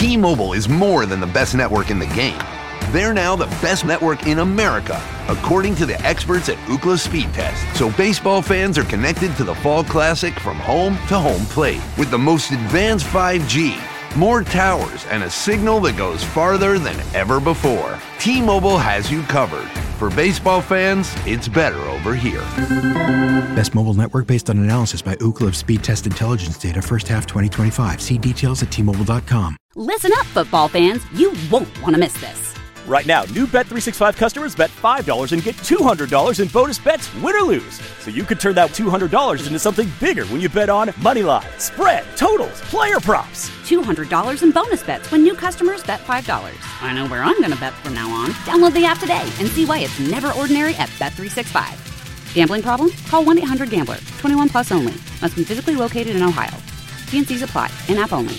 T-Mobile is more than the best network in the game. They're now the best network in America, according to the experts at Ookla Speed Test. So baseball fans are connected to the Fall Classic from home to home plate with the most advanced 5G, more towers, and a signal that goes farther than ever before. T-Mobile has you covered. For baseball fans, it's better over here. Best mobile network based on analysis by Ookla of Speed Test Intelligence data first half 2025. See details at T-Mobile.com. Listen up, football fans. You won't want to miss this. Right now, new Bet365 customers bet $5 and get $200 in bonus bets, win or lose. So you could turn that $200 into something bigger when you bet on moneyline, spread, totals, player props. $200 in bonus bets when new customers bet $5. I know where I'm going to bet from now on. Download the app today and see why it's never ordinary at Bet365. Gambling problem? Call 1-800-GAMBLER. 21 plus only. Must be physically located in Ohio. T&Cs apply. In-app only.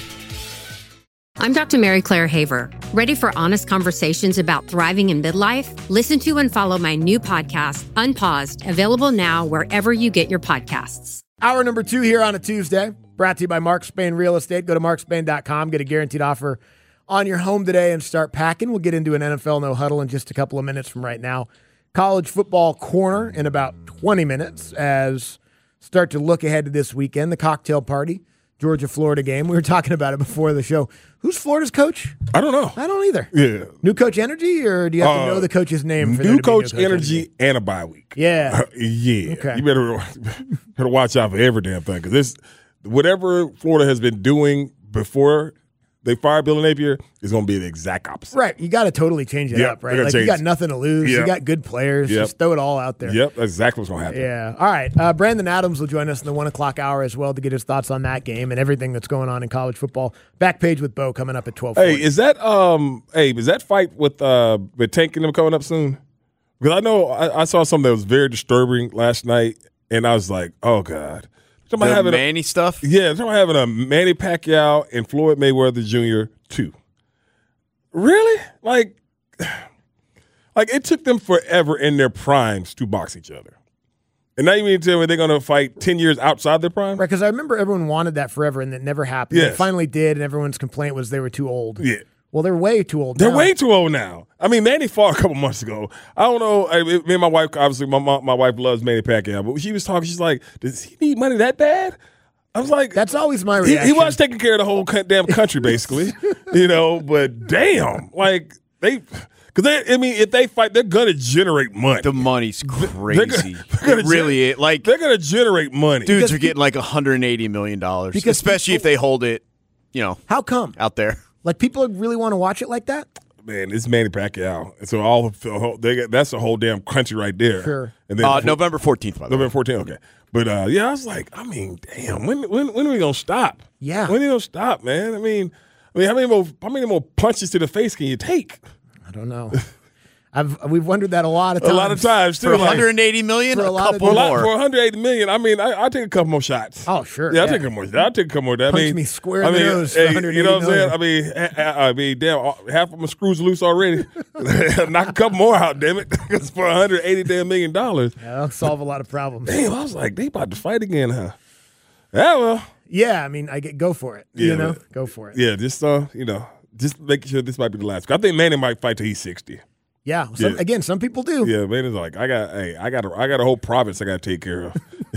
I'm Dr. Mary Claire Haver. Ready for honest conversations about thriving in midlife? Listen to and follow my new podcast, Unpaused, available now wherever you get your podcasts. Hour number 2 here on a Tuesday, brought to you by Mark Spain Real Estate. Go to markspain.com, get a guaranteed offer on your home today and start packing. We'll get into an NFL No Huddle in just a couple of minutes from right now. College football corner in about 20 minutes as start to look ahead to this weekend, the cocktail party. Georgia-Florida game. We were talking about it before the show. Who's Florida's coach? I don't know. I don't either. Yeah. New coach energy, or do you have to know the coach's name? For new coach energy and a bye week. Yeah. Yeah. Okay. You better watch out for every damn thing because whatever Florida has been doing before they fired Bill Napier is going to be the exact opposite. Right. You got to totally change it up, right? Like you got nothing to lose. You got good players. Just throw it all out there. Yep. That's exactly what's going to happen. Yeah. All right. Brandon Adams will join us in the 1 o'clock hour as well to get his thoughts on that game and everything that's going on in college football. Back page with Bo coming up at 12:40. Hey, is that fight with Tank and them coming up soon? Because I know I saw something that was very disturbing last night, and I was like, oh God. The Manny stuff? Yeah, talking about having a Manny Pacquiao and Floyd Mayweather Jr. too. Really? Like it took them forever in their primes to box each other. And now you mean to tell me they're going to fight 10 years outside their prime? Right, because I remember everyone wanted that forever, and it never happened. Yes. They finally did, and everyone's complaint was they were too old. Yeah. Well, they're way too old They're now. way too old now. I mean, Manny fought a couple months ago. I don't know. Me and my wife, obviously, my wife loves Manny Pacquiao, but she was talking, she's like, does he need money that bad? I was like, that's always my reaction. He was taking care of the whole damn country, basically, but damn, if they fight, they're gonna generate money. The money's crazy. They're gonna generate money. Dudes are getting like $180 million, especially if they hold it. How come out there? Like people really want to watch it like that? Man, it's Manny Pacquiao. So that's a whole damn country right there. Sure. And then November 14th. November 14th. Okay. But I was like, I mean, damn. When are we gonna stop? Yeah. When are we gonna stop, man? I mean, how many more punches to the face can you take? I don't know. We've wondered that a lot of times. A lot of times too. For $180 million, for a couple more. For $180 million, I mean, I'll take a couple more shots. Oh, sure. Yeah, I'll take a couple more. I'll take a couple more. Punch me square in the nose for $180 you know what I'm million. saying? I mean, damn, half of my screws loose already. Knock a couple more out, damn it. It's for $180 million. Yeah, that'll solve a lot of problems. Damn, I was like, they about to fight again, huh? Yeah, well. Yeah, I mean, go for it. Yeah, go for it. Yeah, just making sure this might be the last. I think Manny might fight till he's 60. Yeah. Again, some people do. Yeah, man, it's like I got a whole province I got to take care of.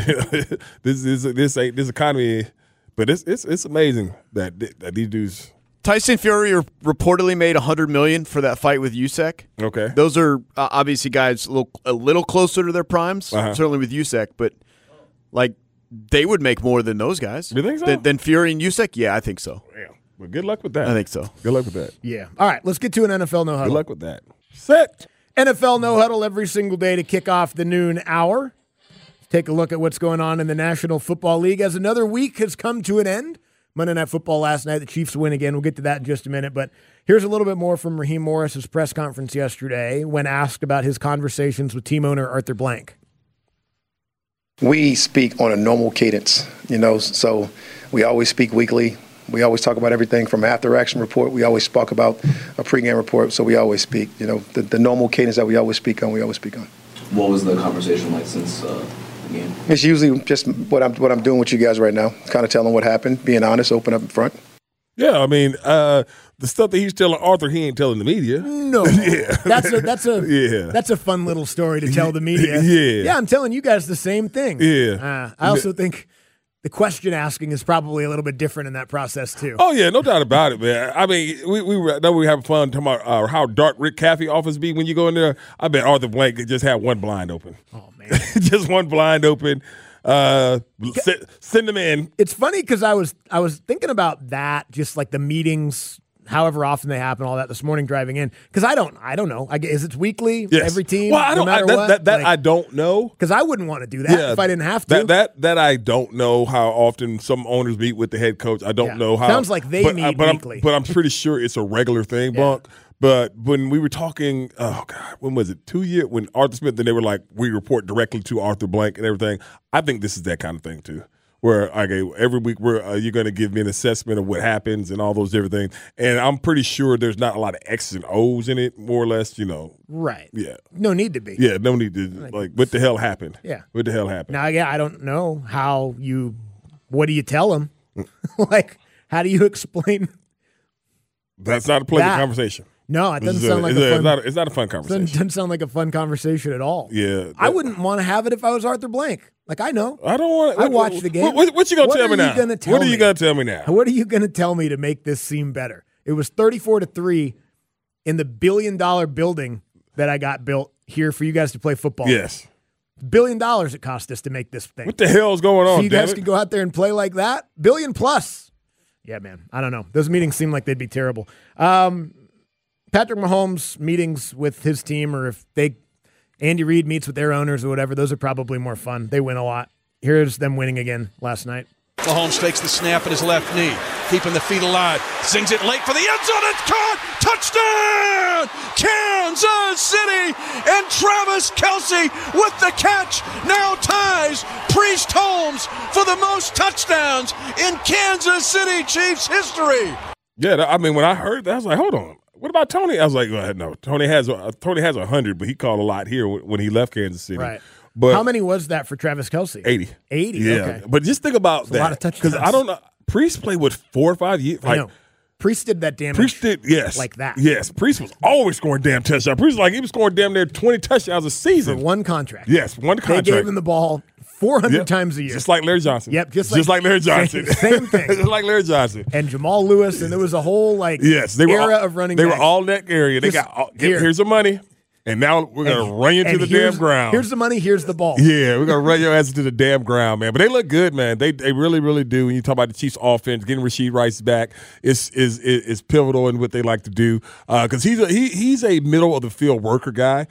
this economy, but it's amazing that these dudes. Tyson Fury reportedly made $100 million for that fight with Usyk. Okay, those are obviously guys a little closer to their primes, certainly with Usyk, but like they would make more than those guys. You think so? Than Fury and Usyk? Yeah, I think so. Yeah, well, good luck with that. I think so. Good luck with that. Yeah. All right, let's get to an NFL No Huddle. Good luck with that. Set. NFL No Huddle every single day to kick off the noon hour. Take a look at what's going on in the National Football League as another week has come to an end. Monday Night Football last night, the Chiefs win again. We'll get to that in just a minute. But here's a little bit more from Raheem Morris's press conference yesterday when asked about his conversations with team owner Arthur Blank. We speak on a normal cadence, so we always speak weekly. We always talk about everything from after-action report. We always talk about a pregame report, so we always speak. The normal cadence that we always speak on, we always speak on. What was the conversation like since the game? It's usually just what I'm doing with you guys right now, kind of telling what happened, being honest, open up in front. Yeah, I mean, the stuff that he's telling Arthur, he ain't telling the media. No, yeah, that's a fun little story to tell the media. Yeah, I'm telling you guys the same thing. Yeah, I also think the question asking is probably a little bit different in that process too. Oh yeah, no doubt about it, man. I mean, we were having fun talking about how dark Rick Caffey office be when you go in there. I bet Arthur Blank just had one blind open. Oh man, just one blind open. Send them in. It's funny because I was thinking about that, just like the meetings, however often they happen, all that this morning driving in. Because I don't know. Is it weekly? Yes. Every team? Well, I don't. No matter what? That I don't know. Because I wouldn't want to do that if I didn't have to. That I don't know how often some owners meet with the head coach. I don't know how. Sounds like they meet weekly. But I'm pretty sure it's a regular thing, Bunk. But when we were talking, oh God, when was it? 2 years when Arthur Smith, then they were like, we report directly to Arthur Blank and everything. I think this is that kind of thing too, where every week you're going to give me an assessment of what happens and all those different things. And I'm pretty sure there's not a lot of X's and O's in it, more or less. Right. Yeah. No need to be. Yeah. No need to what the hell happened? Yeah. What the hell happened? Now, I don't know how you. What do you tell them? How do you explain? That's not a pleasant conversation. No, it doesn't sound like a fun. It's not a fun conversation. It doesn't sound like a fun conversation at all. Yeah, I wouldn't want to have it if I was Arthur Blank. I know. I don't want. I watch the game. What you gonna tell me now? What are you gonna tell me now? What are you gonna tell me to make this seem better? It was 34-3 in the $1 billion building that I got built here for you guys to play football. Yes, $1 billion it cost us to make this thing. What the hell's going on? So you guys can go out there and play like that? $1 billion plus. Yeah, man. I don't know. Those meetings seem like they'd be terrible. Patrick Mahomes meetings with his team, or if Andy Reid meets with their owners or whatever, those are probably more fun. They win a lot. Here's them winning again last night. Mahomes takes the snap at his left knee, keeping the feet alive, sings it late for the end zone, it's caught! Touchdown! Kansas City! And Travis Kelce with the catch now ties Priest Holmes for the most touchdowns in Kansas City Chiefs history. Yeah, I mean, when I heard that, I was like, hold on. What about Tony? I was like, no, Tony has 100, but he called a lot here when he left Kansas City. Right. But how many was that for Travis Kelce? 80. 80, yeah. Okay. But just think about that. A lot of touchdowns. Because I don't know. Priest played, 4 or 5 years? I know. Priest did that damage. Priest did, yes. Like that. Yes. Priest was always scoring damn touchdowns. Priest he was scoring damn near 20 touchdowns a season. For one contract. Yes, one contract. They gave him the ball 400 times a year. Just like Larry Johnson. Yep, just like Larry Johnson. Same thing. Just like Larry Johnson. And Jamal Lewis, and there was a whole era of running backs. They backs. were all that area. They got here's the money, and now we're gonna run you to the damn ground. Here's the money. Here's the ball. Yeah, we're gonna run your ass to the damn ground, man. But they look good, man. They really, really do. When you talk about the Chiefs' offense, getting Rashid Rice back is pivotal in what they like to do because he's a middle of the field worker guy.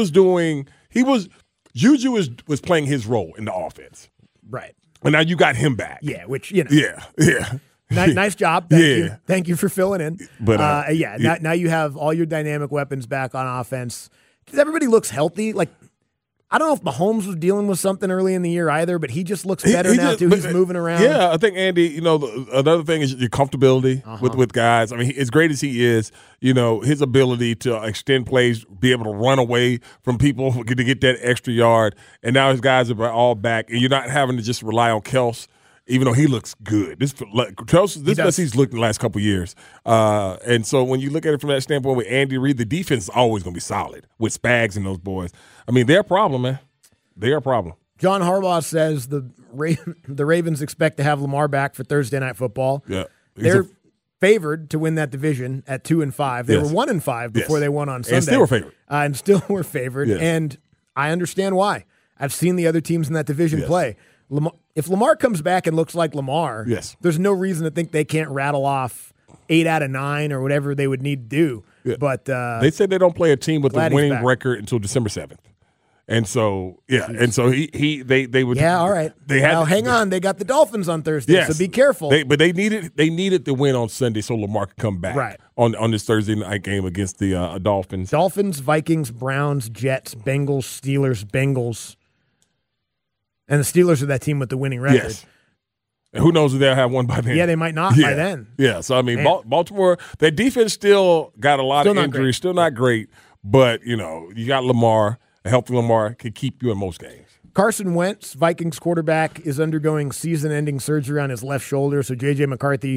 Juju was playing his role in the offense. Right. And now you got him back. Yeah, which, Yeah. Nice job. Thank you for filling in. But now you have all your dynamic weapons back on offense. Because everybody looks healthy. I don't know if Mahomes was dealing with something early in the year either, but he just looks better now too. He's moving around. Yeah, I think, Andy, another thing is your comfortability with guys. I mean, as great as he is, his ability to extend plays, be able to run away from people to get that extra yard, and now his guys are all back, and you're not having to just rely on Kels, even though he looks good. This best he's looked in the last couple of years. And so when you look at it from that standpoint with Andy Reid, the defense is always going to be solid with Spags and those boys. I mean, they're a problem, man. They're a problem. John Harbaugh says the Ravens expect to have Lamar back for Thursday Night Football. Yeah. They're favored to win that division at 2-5. They were 1-5 before they won on Sunday. And still were favored. And still were favored. Yes. And I understand why. I've seen the other teams in that division play. If Lamar comes back and looks like Lamar, there's no reason to think they can't rattle off 8 out of 9 or whatever they would need to do. Yeah. But they said they don't play a team with a winning record until December 7th. And so, they would. Yeah, all right. Hang on. They got the Dolphins on Thursday, so be careful. But they needed the win on Sunday so Lamar could come back on this Thursday night game against the Dolphins. Dolphins, Vikings, Browns, Jets, Bengals, Steelers, Bengals. And the Steelers are that team with the winning record. Yes. And who knows if they'll have one by then. Yeah, they might not by then. Yeah, so, I mean, Baltimore, their defense still got a lot of injuries. Still not great. But, you got Lamar. A healthy Lamar can keep you in most games. Carson Wentz, Vikings quarterback, is undergoing season-ending surgery on his left shoulder, so J.J. McCarthy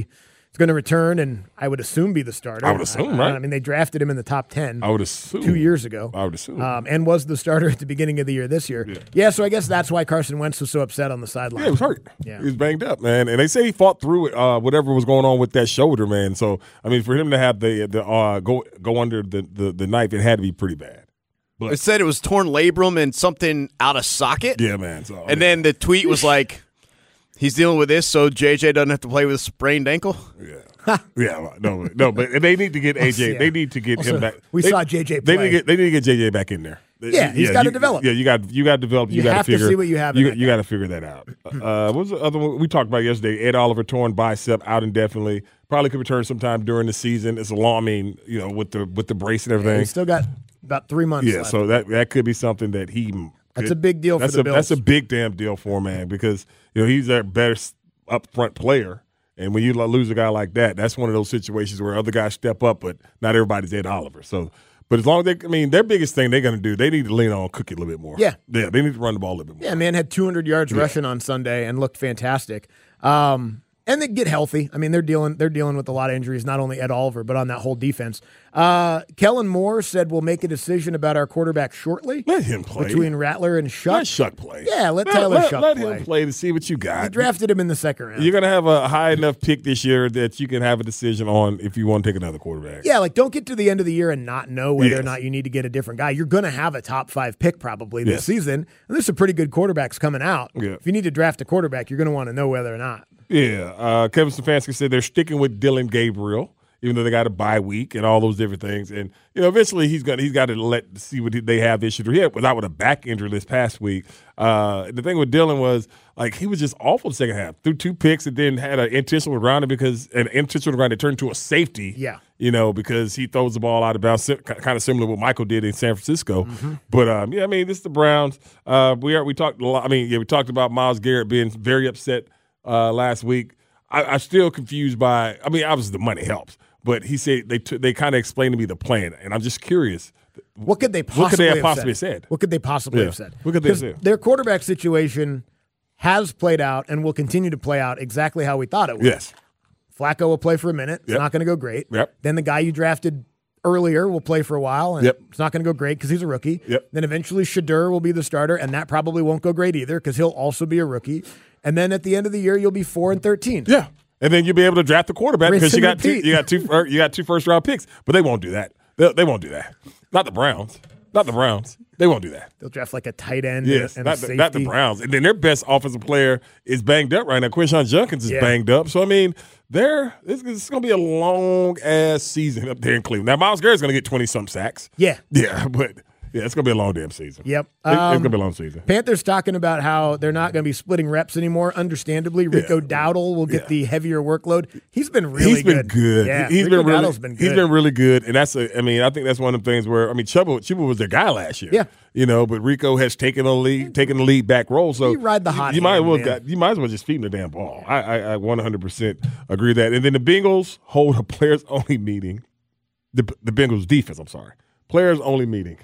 going to return and I would assume be the starter. I would assume, right? I mean, they drafted him in the top 10. I would assume 2 years ago. I would assume, and was the starter at the beginning of the year this year. Yeah, so I guess that's why Carson Wentz was so upset on the sideline. Yeah, he was hurt. Yeah, he was banged up, man. And they say he fought through it, whatever was going on with that shoulder, man. So I mean, for him to have the go under the knife, it had to be pretty bad. But it said it was torn labrum and something out of socket. Yeah, man. So, and then the tweet was like, he's dealing with this, so JJ doesn't have to play with a sprained ankle. Yeah, no, but they need to get AJ. They need to get him back. We saw JJ play. They need to get JJ back in there. Yeah, he's got to develop. Yeah, you got to develop. You got have to figure. To see what you have. You got to figure that out. What was the other one we talked about yesterday? Ed Oliver torn bicep, out indefinitely. Probably could return sometime during the season. It's a long. I mean, with the brace and everything. He's still got about 3 months. Yeah, left. so that could be something that he. That's a big deal for the Bills. That's a big damn deal for him, man, because he's their better up front player. And when you lose a guy like that, that's one of those situations where other guys step up, but not everybody's Ed Oliver. So, but as long as their biggest thing they're going to do, they need to lean on Cookie a little bit more. Yeah, they need to run the ball a little bit more. Yeah, man had 200 yards rushing on Sunday and looked fantastic. And they get healthy. I mean, they're dealing with a lot of injuries, not only Ed Oliver, but on that whole defense. Kellen Moore said we'll make a decision about our quarterback shortly. Let him play. Between Rattler and Shuck. Let Shuck play. Yeah, let Tyler Shuck play. Let him play to see what you got. We drafted him in the second round. You're going to have a high enough pick this year that you can have a decision on if you want to take another quarterback. Yeah, don't get to the end of the year and not know whether or not you need to get a different guy. You're going to have a top 5 pick probably this season. And there's some pretty good quarterbacks coming out. Yeah. If you need to draft a quarterback, you're going to want to know whether or not. Yeah, Kevin Stefanski said they're sticking with Dylan Gabriel, even though they got a bye week and all those different things. And eventually he's got to see what they have this year. He was out with a back injury this past week. The thing with Dylan was he was just awful the second half. Threw 2 picks and then had an intentional ground that turned into a safety. Yeah, because he throws the ball out of bounds, kind of similar to what Michael did in San Francisco. Mm-hmm. But this is the Browns. We talked a lot. we talked about Myles Garrett being very upset last week. I'm still confused by. Obviously the money helps, but he said they kind of explained to me the plan, and I'm just curious. What could they possibly have said? What could they possibly have said? What could they have said? Their quarterback situation has played out and will continue to play out exactly how we thought it would. Yes. Flacco will play for a minute. It's not going to go great. Yep. Then the guy you drafted earlier will play for a while, and it's not going to go great because he's a rookie. Yep. Then eventually Shadur will be the starter, and that probably won't go great either because he'll also be a rookie. And then at the end of the year, you'll be 4-13. Yeah, and then you'll be able to draft the quarterback because you got two first round picks. But they won't do that. They won't do that. Not the Browns. They won't do that. They'll draft like a tight end. Yes, and a safety. Not the Browns. And then their best offensive player is banged up right now. Quinshawn Junkins is banged up. So it's going to be a long ass season up there in Cleveland. Now Myles Garrett's going to get 20-some sacks. Yeah, but. Yeah, it's going to be a long damn season. Yep. It's going to be a long season. Panthers talking about how they're not going to be splitting reps anymore. Understandably, Rico Dowdle will get the heavier workload. He's been really good. He's been good. Yeah, Dowdle's been good. He's been really good. And I think that's one of the things where, Chuba was their guy last year. Yeah. But Rico has taken the lead back role. So you ride the hot you might as well just feed him the damn ball. I 100% agree with that. And then the Bengals hold a players-only meeting. The Bengals defense, I'm sorry. Players-only meeting.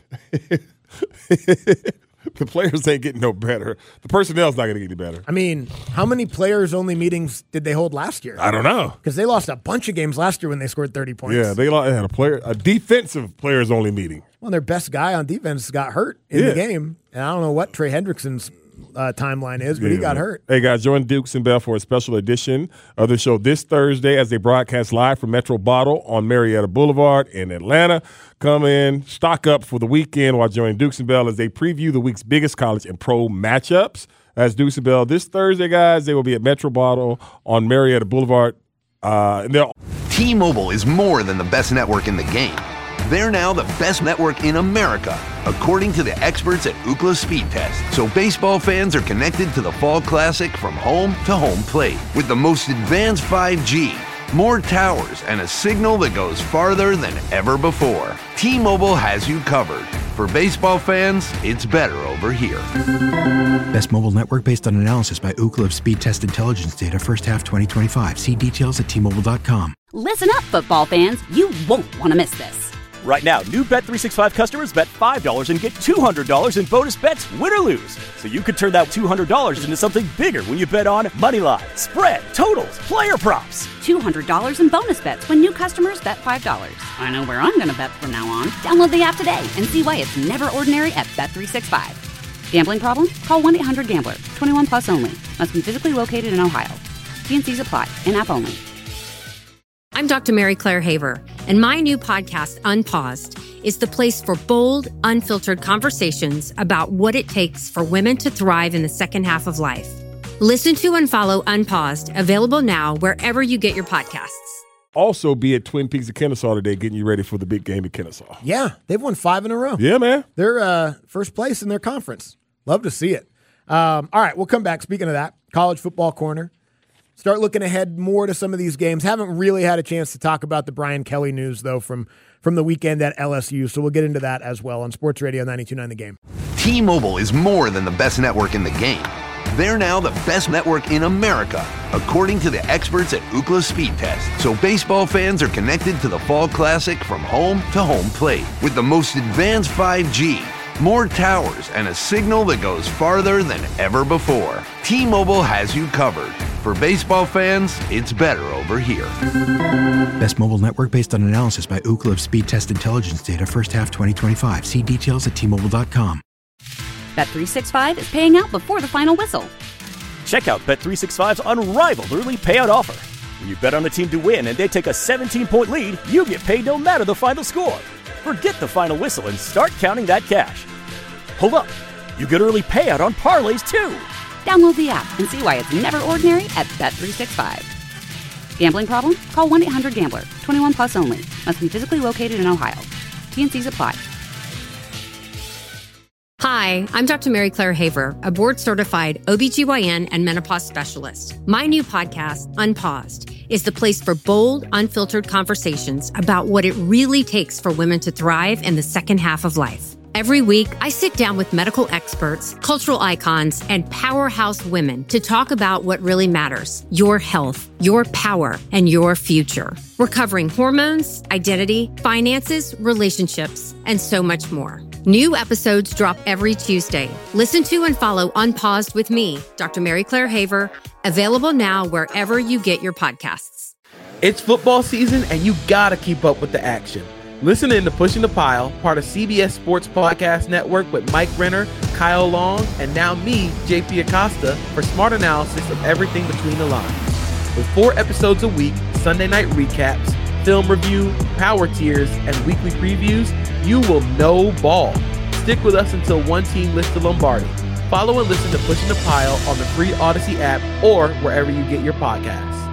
The players ain't getting no better. The personnel's not going to get any better. How many players-only meetings did they hold last year? I don't know. Because they lost a bunch of games last year when they scored 30 points. Yeah, they had a defensive players-only meeting. Well, their best guy on defense got hurt in the game. And I don't know what Trey Hendrickson's timeline is, but he got hurt. Hey, guys, join Dukes and Bell for a special edition of the show this Thursday as they broadcast live from Metro Bottle on Marietta Boulevard in Atlanta. Come in, stock up for the weekend while joining Dukes and Bell as they preview the week's biggest college and pro matchups. That's Dukes and Bell this Thursday, guys. They will be at Metro Bottle on Marietta Boulevard. T-Mobile is more than the best network in the game. They're now the best network in America, according to the experts at Ookla Speed Test. So baseball fans are connected to the Fall Classic from home to home plate with the most advanced 5G, more towers, and a signal that goes farther than ever before. T-Mobile has you covered. For baseball fans, it's better over here. Best mobile network based on analysis by Ookla Speed Test Intelligence data first half 2025. See details at T-Mobile.com. Listen up, football fans. You won't want to miss this. Right now, new Bet365 customers bet $5 and get $200 in bonus bets, win or lose. So you could turn that $200 into something bigger when you bet on money line, spread, totals, player props. $200 in bonus bets when new customers bet $5. I know where I'm going to bet from now on. Download the app today and see why it's never ordinary at Bet365. Gambling problem? Call 1-800-GAMBLER. 21 plus only. Must be physically located in Ohio. T&Cs apply. In-app only. I'm Dr. Mary Claire Haver, and my new podcast, Unpaused, is the place for bold, unfiltered conversations about what it takes for women to thrive in the second half of life. Listen to and follow Unpaused, available now wherever you get your podcasts. Also be at Twin Peaks of Kennesaw today, getting you ready for the big game in Kennesaw. Yeah, they've won 5 in a row. Yeah, man. They're first place in their conference. Love to see it. All right, we'll come back. Speaking of that, College Football Corner. Start looking ahead more to some of these games. Haven't really had a chance to talk about the Brian Kelly news, though, from the weekend at LSU. So we'll get into that as well on Sports Radio 92.9 The Game. T-Mobile is more than the best network in the game. They're now the best network in America, according to the experts at Ookla Speed Test. So baseball fans are connected to the Fall Classic from home to home plate with the most advanced 5G, more towers, and a signal that goes farther than ever before. T-Mobile has you covered. For baseball fans, it's better over here. Best mobile network based on analysis by Ookla of Speed Test Intelligence data first half 2025. See details at T-Mobile.com. Bet365 is paying out before the final whistle. Check out Bet365's unrivaled early payout offer. When you bet on a team to win and they take a 17-point lead, you get paid no matter the final score. Forget the final whistle and start counting that cash. Hold up. You get early payout on parlays, too. Download the app and see why it's never ordinary at Bet365. Gambling problem? Call 1-800-GAMBLER. 21 plus only. Must be physically located in Ohio. T&Cs apply. Hi, I'm Dr. Mary Claire Haver, a board-certified OBGYN and menopause specialist. My new podcast, Unpaused, is the place for bold, unfiltered conversations about what it really takes for women to thrive in the second half of life. Every week, I sit down with medical experts, cultural icons, and powerhouse women to talk about what really matters: your health, your power, and your future. We're covering hormones, identity, finances, relationships, and so much more. New episodes drop every Tuesday. Listen to and follow Unpaused with me, Dr. Mary Claire Haver, available now wherever you get your podcasts. It's football season, and you gotta keep up with the action. Listen in to Pushing the Pile, part of CBS Sports Podcast Network with Mike Renner, Kyle Long, and now me, JP Acosta, for smart analysis of everything between the lines. With 4 episodes a week, Sunday night recaps, film review, power tiers, and weekly previews, you will know ball. Stick with us until one team lifts the Lombardi. Follow and listen to Pushing the Pile on the free Odyssey app or wherever you get your podcasts.